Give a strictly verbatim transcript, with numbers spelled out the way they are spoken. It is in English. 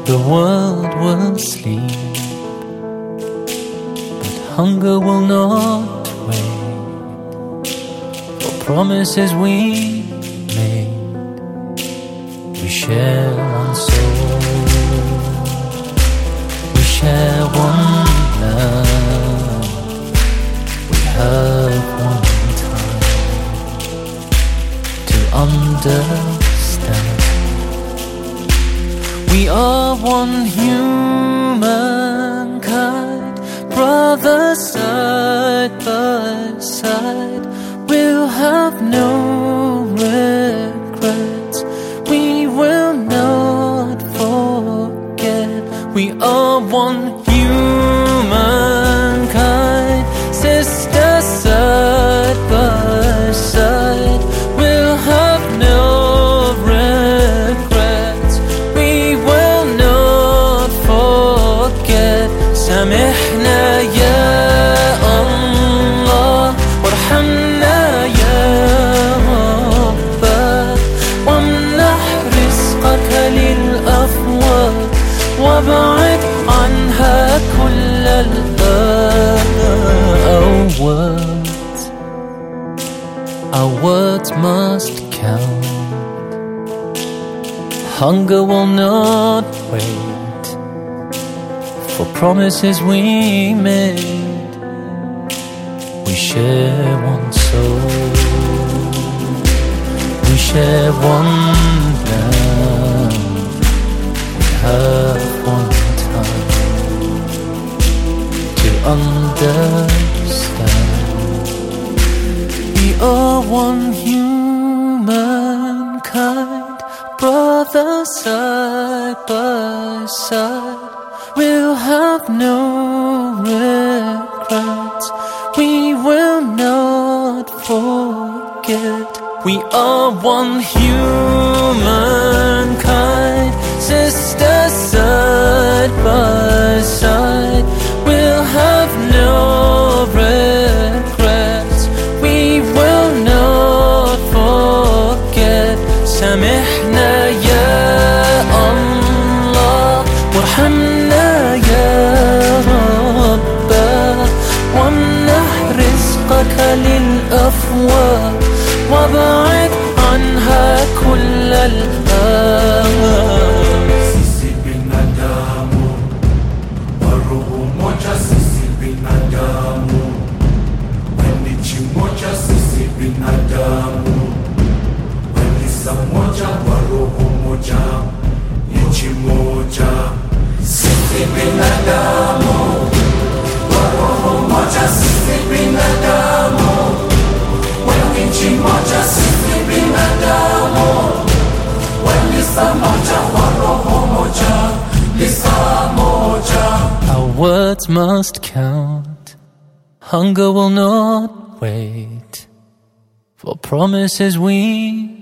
the world will sleep, but hunger will not wait for promises we made. We share one soul, we share one love, we have one time to understand. We are one humankind, brothers side by side. We'll have no regrets, we will not forget. We are one humankind, sisters side by side. We'll have no regrets, we will not forget. سامحنا يا الله وارحمنا يا رب، وامنح رزقك للأفواه وابعد عنها كل الباب. Our words, our words must count. Hunger will not wait for promises we made. We share one soul, we share one love, we have one time to understand. We are one humankind, brothers side by side. We'll have no regrets, we will not forget. We are one humankind, sisters side by side. We'll have no regrets, we will not forget. سامحنا يا الله وارحمنا يا رب، وامنح رزقك للأفواه وابعد عنها كل الآب. Sisi binadamu wa roho moja, sisi binadamu wa nchi moja, sisi binadamu wa lisa moja, wa roho moja, nchi moja. Sisi binadamu wa roho moja, sisi binadamu wa nchi moja, sisi binadamu wa lisa moja, wa roho moja, lisa moja. Our words must count, hunger will not wait for promises we